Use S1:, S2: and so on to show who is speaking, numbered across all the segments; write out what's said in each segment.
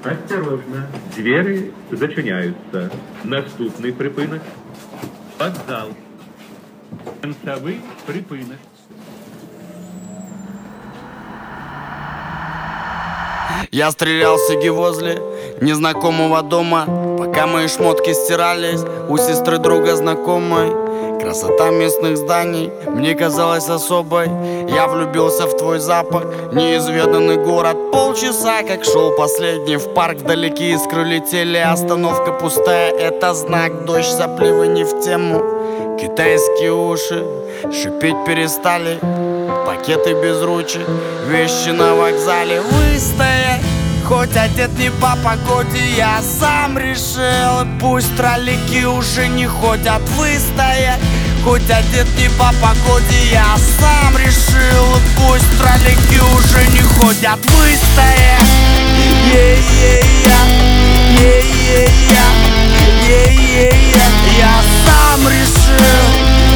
S1: Осторожно, двери зачиняються. Наступний припинок – вокзал. Кінцевий припинок.
S2: Я стрелял с Иги возле незнакомого дома, пока мои шмотки стирались у сестры друга знакомой. Красота местных зданий мне казалась особой. Я влюбился в твой запах, неизведанный город. Полчаса, как шел последний в парк, вдалеке искры летели. Остановка пустая, это знак, дождь сопливый не в тему. Китайские уши шипеть перестали, пакеты без ручек, вещи на вокзале выстоять. Хоть одет не по погоде, я сам решил. Пусть троллики уже не ходят выстоять. Хоть одет не по погоде, я сам решил. Пусть троллики уже не ходят выстоять. Я сам решил.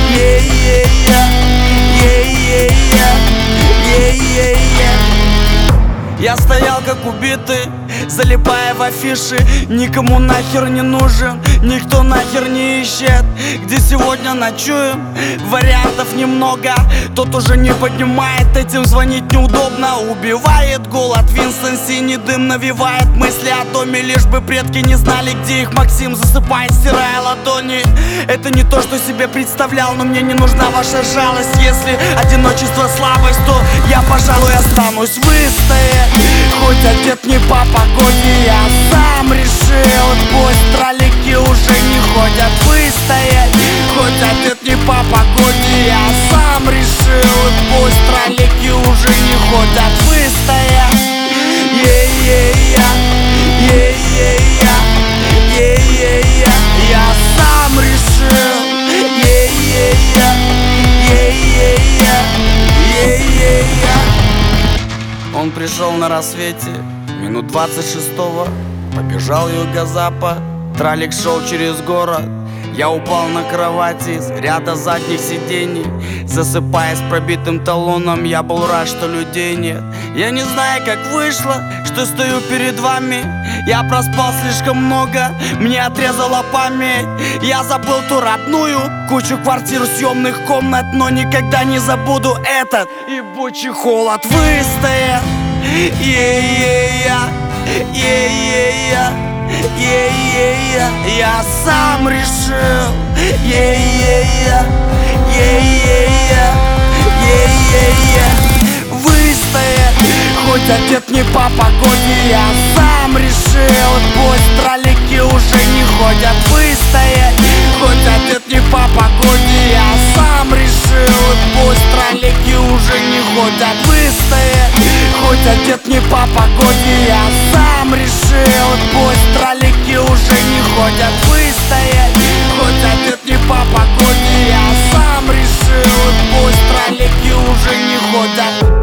S2: Я стоял как убитый, залипая в афиши. Никому нахер не нужен, никто нахер не ищет. Где сегодня ночуем, вариантов немного. Тот уже не поднимает, этим звонить неудобно. Убивает голод, Винстон, синий дым навевает мысли о доме. Лишь бы предки не знали, где их Максим засыпает, стирая ладони. Это не то, что себе представлял, но мне не нужна ваша жалость. Если одиночество слабость, то я, пожалуй, останусь выстоять. Хоть одет не по погоде, я сам решил. Пусть троллики уже не ходят выстоять. Хоть одет не по погоде, я сам решил. Пусть троллики уже не ходят выстоять. Я сам решил. Он пришел на рассвете, минут 26-го. Побежал юго-запад, тралик шел через город. Я упал на кровати из ряда задних сидений. Засыпая с пробитым талоном, я был рад, что людей нет. Я не знаю, как вышло, что стою перед вами. Я проспал слишком много, мне отрезала память. Я забыл ту родную кучу квартир, съемных комнат, но никогда не забуду этот ебучий холод. Выстоять. Я сам решил. Выстоять. Хоть одет не по погоде, я сам решил. Пусть троллики уже не ходят выстоять. Хоть одет не по погоде, я сам решил. Пусть троллики уже не ходят выстоять. Хоть одет не по погоде, я сам решил. Пусть троллики уже не ходят выстоять. Хоть одет не по погоде, я сам решил. Пусть троллики уже не ходят.